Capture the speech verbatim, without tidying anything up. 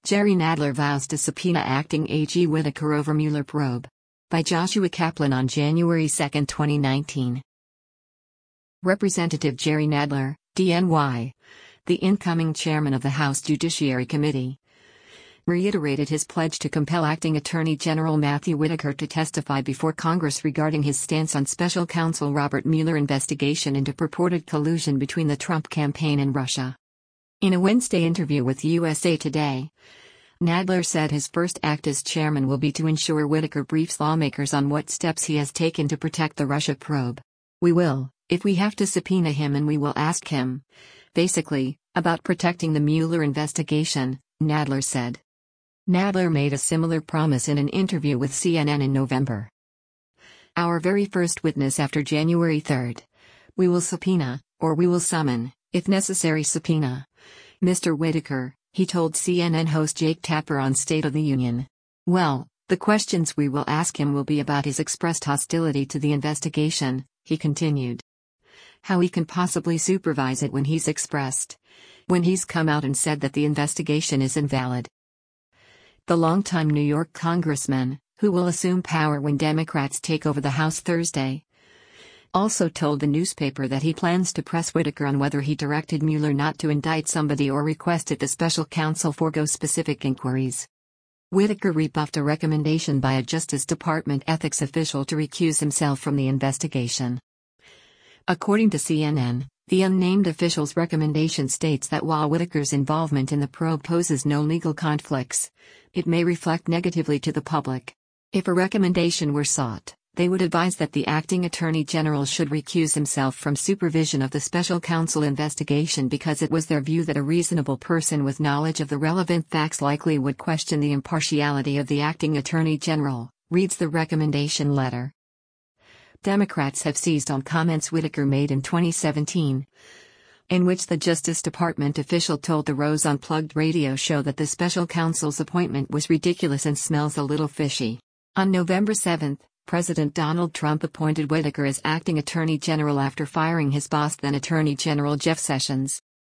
Jerry Nadler vows to subpoena acting A G Whitaker over Mueller probe. By Joshua Kaplan on January second, twenty nineteen. Representative Jerry Nadler, D N Y, the incoming chairman of the House Judiciary Committee, reiterated his pledge to compel Acting Attorney General Matthew Whitaker to testify before Congress regarding his stance on Special Counsel Robert Mueller investigation into purported collusion between the Trump campaign and Russia. In a Wednesday interview with U S A Today, Nadler said his first act as chairman will be to ensure Whitaker briefs lawmakers on what steps he has taken to protect the Russia probe. We will, if we have to subpoena him, and we will ask him, basically, about protecting the Mueller investigation, Nadler said. Nadler made a similar promise in an interview with C N N in November. Our very first witness after January third. We will subpoena, or we will summon, if necessary subpoena, Mister Whitaker, he told C N N host Jake Tapper on State of the Union. Well, the questions we will ask him will be about his expressed hostility to the investigation, he continued. How he can possibly supervise it when he's expressed, when he's come out and said that the investigation is invalid. The longtime New York congressman, who will assume power when Democrats take over the House Thursday, also told the newspaper that he plans to press Whitaker on whether he directed Mueller not to indict somebody or requested the special counsel forego specific inquiries. Whitaker rebuffed a recommendation by a Justice Department ethics official to recuse himself from the investigation. According to C N N, the unnamed official's recommendation states that while Whitaker's involvement in the probe poses no legal conflicts, it may reflect negatively to the public. If a recommendation were sought, they would advise that the acting attorney general should recuse himself from supervision of the special counsel investigation because it was their view that a reasonable person with knowledge of the relevant facts likely would question the impartiality of the acting attorney general, reads the recommendation letter. Democrats have seized on comments Whitaker made in twenty seventeen, in which the Justice Department official told the Rose Unplugged radio show that the special counsel's appointment was ridiculous and smells a little fishy. On November seventh, President Donald Trump appointed Whitaker as acting attorney general after firing his boss, then Attorney General Jeff Sessions.